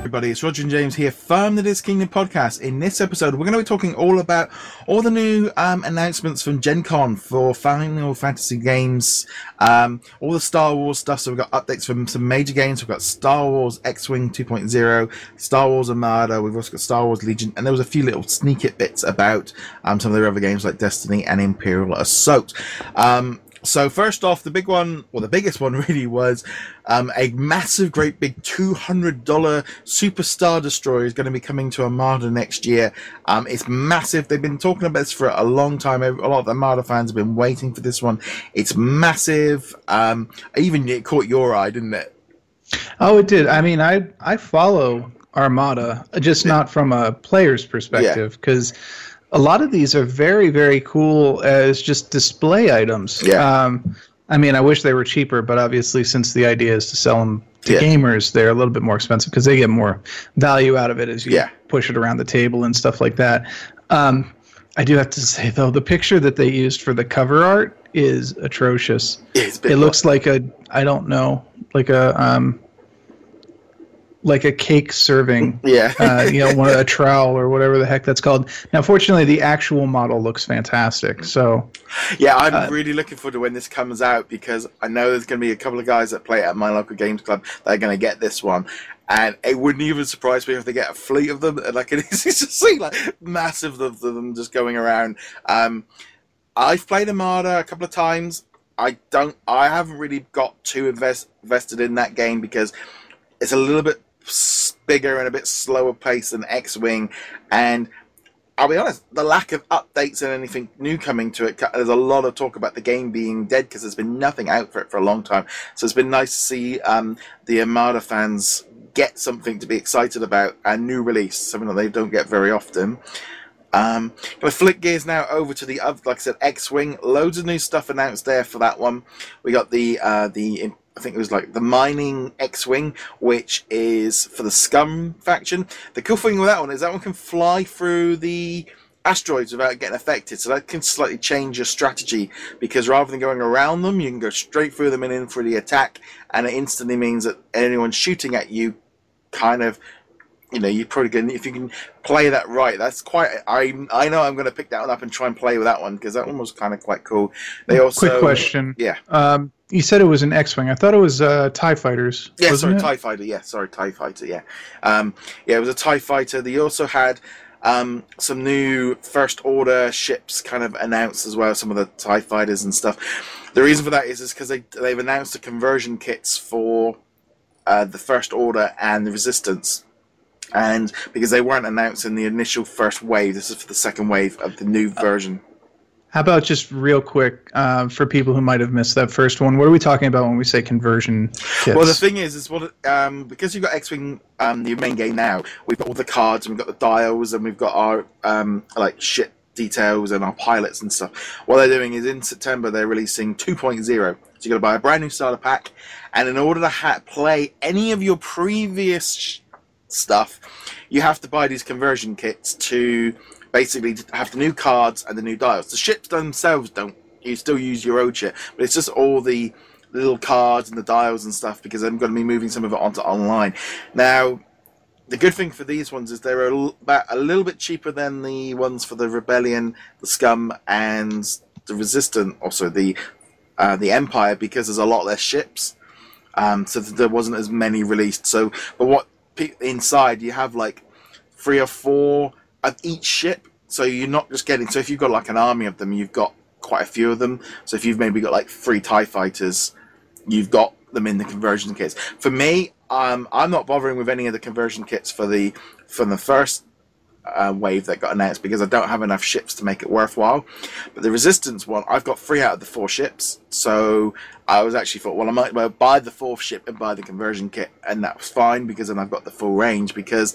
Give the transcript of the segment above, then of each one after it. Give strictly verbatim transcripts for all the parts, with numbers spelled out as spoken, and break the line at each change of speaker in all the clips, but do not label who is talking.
everybody, it's Roger and James here from the Disc Kingdom podcast. In this episode, we're going to be talking all about all the new um, announcements from Gen Con for Final Fantasy games, um, all the Star Wars stuff. So we've got updates from some major games. We've got Star Wars X-Wing two point oh, Star Wars Armada, we've also got Star Wars Legion, and there was a few little sneak bits about um, some of their other games like Destiny and Imperial Assault. Um, So first off, the big one, well, the biggest one really was um, a massive, great big two hundred dollars Super Star Destroyer is going to be coming to Armada next year. Um, it's massive. They've been talking about this for a long time. A lot of the Armada fans have been waiting for this one. It's massive. Um, even it caught your eye, didn't it?
Oh, it did. I mean, I I follow Armada, just yeah. not from a player's perspective, because... Yeah. A lot of these are very, very cool as just display items.
Yeah.
Um, I mean, I wish they were cheaper, but obviously since the idea is to sell them to yeah. gamers, they're a little bit more expensive because they get more value out of it as you yeah. push it around the table and stuff like that. Um, I do have to say, though, the picture that they used for the cover art is atrocious.
It's
it looks like a, I don't know, like a... Um, like a cake serving,
yeah,
uh, you know, one a trowel or whatever the heck that's called. Now, fortunately, the actual model looks fantastic. So,
yeah, I'm
uh,
really looking forward to when this comes out because I know there's going to be a couple of guys that play at my local games club that are going to get this one, and it wouldn't even surprise me if they get a fleet of them. And I can easily see like massive of them just going around. Um, I've played Armada a couple of times. I don't. I haven't really got too invest, invested in that game because it's a little bit bigger and a bit slower pace than X-Wing, and I'll be honest, the lack of updates and anything new coming to it, there's a lot of talk about the game being dead because there's been nothing out for it for a long time. So it's been nice to see um, the Armada fans get something to be excited about, a new release, something that they don't get very often. Um, gonna flick gears now over to the other, like I said, X-Wing. Loads of new stuff announced there for that one. We got the uh, the I think it was like the mining X-Wing, which is for the Scum faction. The cool thing with that one is that one can fly through the asteroids without getting affected, so that can slightly change your strategy, because rather than going around them, you can go straight through them and in for the attack, and it instantly means that anyone shooting at you kind of, you know, you're probably going, if you can play that right, that's quite, I I know I'm going to pick that one up and try and play with that one, because that one was kind of quite cool. They also...
Quick question.
Yeah.
Um, you said it was an X-Wing. I thought it was uh, TIE Fighters.
Yeah, sorry,
it?
TIE Fighter, yeah, sorry, TIE Fighter, yeah. Um, yeah, it was a TIE Fighter. They also had um, some new First Order ships kind of announced as well, some of the TIE Fighters and stuff. The reason for that is because they, they've announced the conversion kits for uh, the First Order and the Resistance. And because they weren't announced in the initial first wave, this is for the second wave of the new version.
How about just real quick, uh, for people who might have missed that first one, what are we talking about when we say conversion kits?
Well, the thing is, is what um, because you've got X-Wing, um, the main game now, we've got all the cards, and we've got the dials, and we've got our um, like ship details and our pilots and stuff. What they're doing is in September they're releasing two point oh. So you've got to buy a brand new starter pack, and in order to ha- play any of your previous sh- stuff, you have to buy these conversion kits to basically have the new cards and the new dials. The ships themselves don't, you still use your old ship, but it's just all the little cards and the dials and stuff, because I'm going to be moving some of it onto online. Now, the good thing for these ones is they're a, l- about a little bit cheaper than the ones for the Rebellion, the Scum, and the Resistance, also the uh, the Empire, because there's a lot less ships. Um, so there wasn't as many released. So, but what inside you have like three or four of each ship, so you're not just getting, so if you've got like an army of them, you've got quite a few of them. So if you've maybe got like three TIE Fighters, you've got them in the conversion kits. For me, um, I'm not bothering with any of the conversion kits for the from the first uh, wave that got announced, because I don't have enough ships to make it worthwhile. But the Resistance one, I've got three out of the four ships, so I was actually thought, well, I might well buy the fourth ship and buy the conversion kit, and that was fine, because then I've got the full range. Because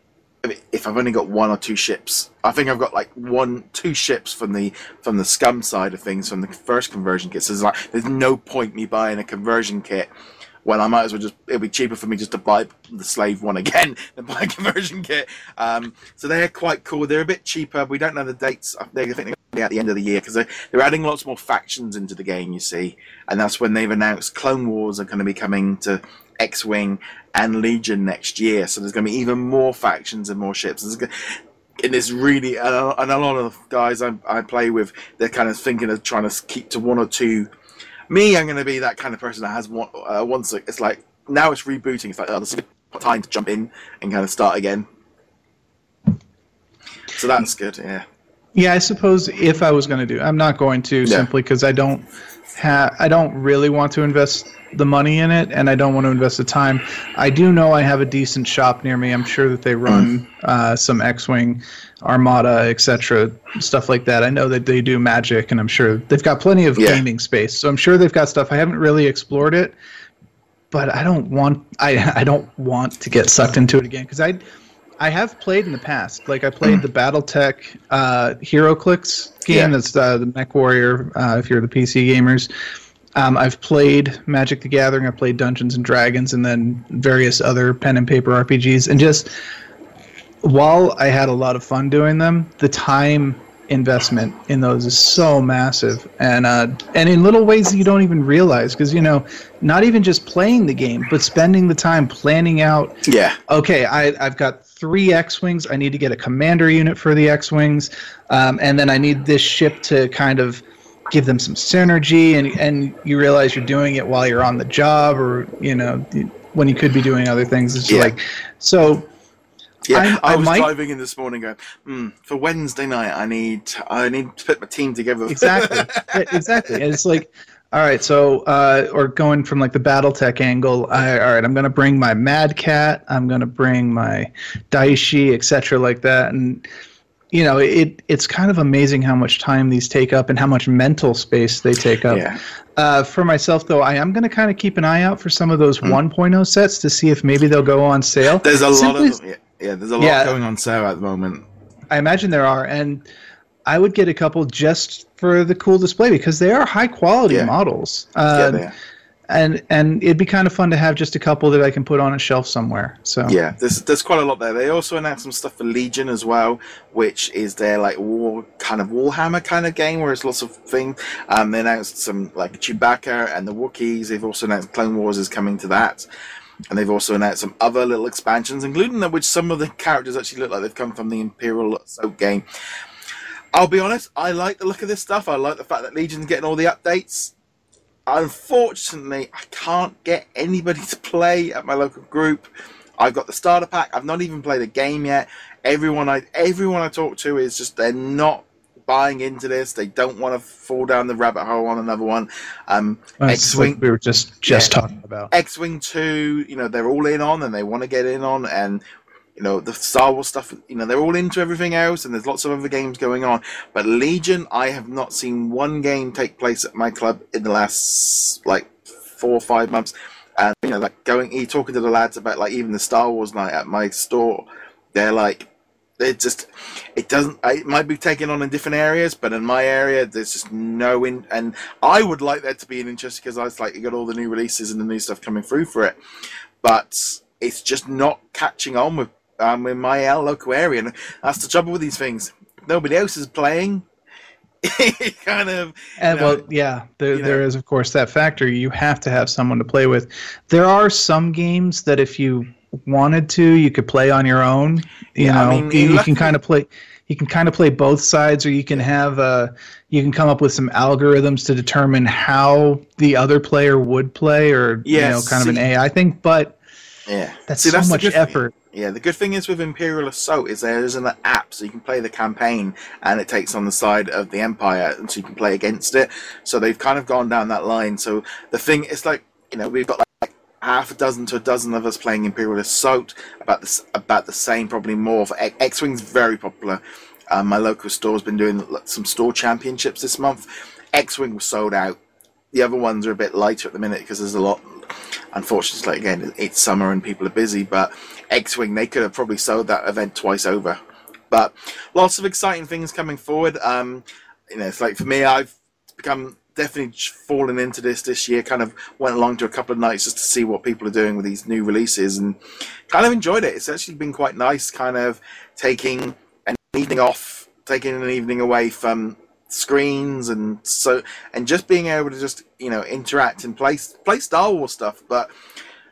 if I've only got one or two ships, I think I've got like one, two ships from the from the Scum side of things from the first conversion kit. So there's like there's no point me buying a conversion kit when I might as well just, it'll be cheaper for me just to buy the Slave one again than buy a conversion kit. Um, so they're quite cool. They're a bit cheaper. We don't know the dates. I think they're going to be at the end of the year, because they're, they're adding lots more factions into the game, you see. And that's when they've announced Clone Wars are going to be coming to X-Wing and Legion next year. So there's going to be even more factions and more ships. And it's really, and a lot of the guys I, I play with, they're kind of thinking of trying to keep to one or two. Me, I'm going to be that kind of person that has one. Uh, once it's like now it's rebooting. It's like, oh, this is time to jump in and kind of start again. So that's good. Yeah.
Yeah, I suppose if I was going to do, I'm not going to
yeah.
simply because I don't have, I don't really want to invest the money in it, and I don't want to invest the time. I do know I have a decent shop near me. I'm sure that they run mm. uh, some X-Wing, Armada, et cetera, stuff like that. I know that they do Magic, and I'm sure they've got plenty of yeah. gaming space. So I'm sure they've got stuff. I haven't really explored it, but I don't want I I don't want to get sucked into it again because I. I have played in the past. Like I played the BattleTech uh, HeroClix game. Yeah. That's uh, the Mech Warrior. Uh, if you're the P C gamers, um, I've played Magic: The Gathering. I played Dungeons and Dragons, and then various other pen and paper R P Gs. And just while I had a lot of fun doing them, the time investment in those is so massive, and uh, and in little ways that you don't even realize. Because you know, not even just playing the game, but spending the time planning out.
Yeah.
Okay, I I've got three X-Wings. I need to get a commander unit for the X-Wings, um, and then I need this ship to kind of give them some synergy, and and you realize you're doing it while you're on the job, or you know, when you could be doing other things. It's yeah. like, so
yeah. I, I was
might,
driving in this morning going, mm, for Wednesday night, I need I need to put my team together.
Exactly, yeah, exactly. And it's like, all right, so uh, or going from like the BattleTech angle, I, all right, I'm going to bring my Mad Cat, I'm going to bring my Daishi, et cetera, like that, and you know, it it's kind of amazing how much time these take up and how much mental space they take up.
Yeah.
Uh, for myself, though, I am going to kind of keep an eye out for some of those mm. one point oh sets to see if maybe they'll go on sale.
There's a
Simply,
lot of yeah, yeah, there's a lot
yeah,
going on sale at the moment.
I imagine there are, and I would get a couple just for the cool display because they are high quality
yeah.
models.
Uh, yeah, they are.
And and it'd be kind of fun to have just a couple that I can put on a shelf somewhere. So
yeah, there's there's quite a lot there. They also announced some stuff for Legion as well, which is their like war kind of Warhammer kind of game where it's lots of things. Um, they announced some like Chewbacca and the Wookiees. They've also announced Clone Wars is coming to that, and they've also announced some other little expansions, including that which some of the characters actually look like they've come from the Imperial Assault game. I'll be honest, I like the look of this stuff. I like the fact that Legion's getting all the updates. Unfortunately, I can't get anybody to play at my local group. I've got the starter pack. I've not even played a game yet. Everyone I everyone I talk to is just they're not buying into this. They don't want to fall down the rabbit hole on another one. Um,
well, X-Wing, like we were just just
yeah,
talking about
X-Wing two. You know, they're all in on and they want to get in on, and you know, the Star Wars stuff, you know, they're all into everything else, and there's lots of other games going on. But Legion, I have not seen one game take place at my club in the last, like, four or five months. And, you know, like, going, you talking to the lads about, like, even the Star Wars night at my store, they're like, it just, it doesn't, it might be taken on in different areas, but in my area, there's just no in, and I would like there to be an interest because I was like, you got all the new releases and the new stuff coming through for it. But it's just not catching on with Um, in my local area, and that's the trouble with these things. Nobody else is playing. kind of.
And know, well, yeah, there there know. is of course that factor. You have to have someone to play with. There are some games that if you wanted to, you could play on your own. You yeah, know, I mean, you, you can kind of play. You can kind of play both sides, or you can have uh you can come up with some algorithms to determine how the other player would play, or yes, you know, kind see, of an A I thing. But
yeah,
that's
see,
so
that's
much effort.
Thing. Yeah, the good thing is with Imperial Assault is there is an app, so you can play the campaign, and it takes on the side of the Empire, and so you can play against it. So they've kind of gone down that line. So the thing, it's like, you know, we've got like half a dozen to a dozen of us playing Imperial Assault, about the, about the same, probably more. For X-Wing's very popular. Um, my local store's been doing some store championships this month. X-Wing was sold out. The other ones are a bit lighter at the minute because there's a lot. Unfortunately, again, it's summer and people are busy, but X-Wing, they could have probably sold that event twice over. But lots of exciting things coming forward. Um, you know, it's like for me, I've become definitely fallen into this this year. Kind of went along to a couple of nights just to see what people are doing with these new releases, and kind of enjoyed it. It's actually been quite nice, kind of taking an evening off, taking an evening away from screens, and so and just being able to just, you know, interact and play play Star Wars stuff. But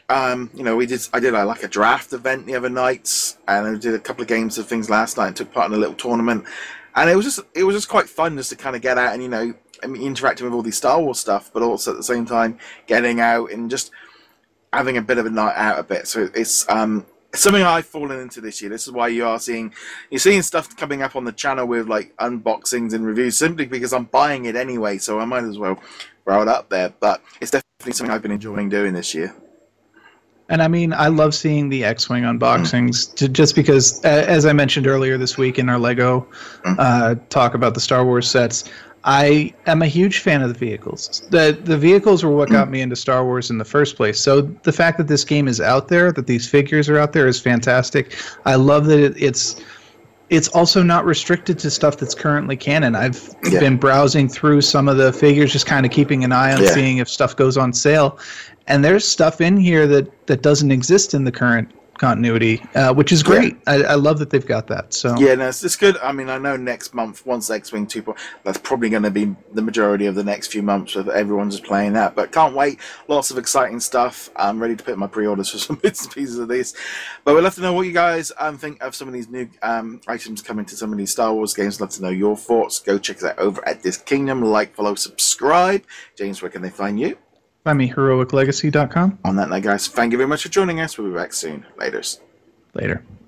um, you know, we did. I did uh, like a draft event the other night, and I did a couple of games of things last night. And took part in a little tournament, and it was just it was just quite fun just to kind of get out and you know, I mean, interacting with all these Star Wars stuff, but also at the same time getting out and just having a bit of a night out a bit. So it's um. something I've fallen into this year. This is why you are seeing you're seeing stuff coming up on the channel with like unboxings and reviews simply because I'm buying it anyway, so I might as well throw it up there. But it's definitely something I've been enjoying doing this year.
And I mean, I love seeing the X-Wing unboxings to, just because, uh, as I mentioned earlier this week in our Lego uh, talk about the Star Wars sets, I am a huge fan of the vehicles. The the vehicles were what got me into Star Wars in the first place. So the fact that this game is out there, that these figures are out there, is fantastic. I love that it, it's it's also not restricted to stuff that's currently canon. I've yeah. been browsing through some of the figures, just kind of keeping an eye on yeah. seeing if stuff goes on sale. And there's stuff in here that, that doesn't exist in the current continuity, uh, which is great. Yeah. I, I love that they've got that. So
yeah, no, it's, it's good. I mean, I know next month, once X-Wing two, that's probably going to be the majority of the next few months with everyone's just playing that. But can't wait. Lots of exciting stuff. I'm ready to put my pre-orders for some bits and pieces of these. But we'd love to know what you guys um, think of some of these new um, items coming to some of these Star Wars games. Love to know your thoughts. Go check us out over at Disc Kingdom. Like, follow, subscribe. James, where can they find you?
Find me heroic legacy dot com.
On that note, guys, thank you very much for joining us. We'll be back soon. Laters.
Later.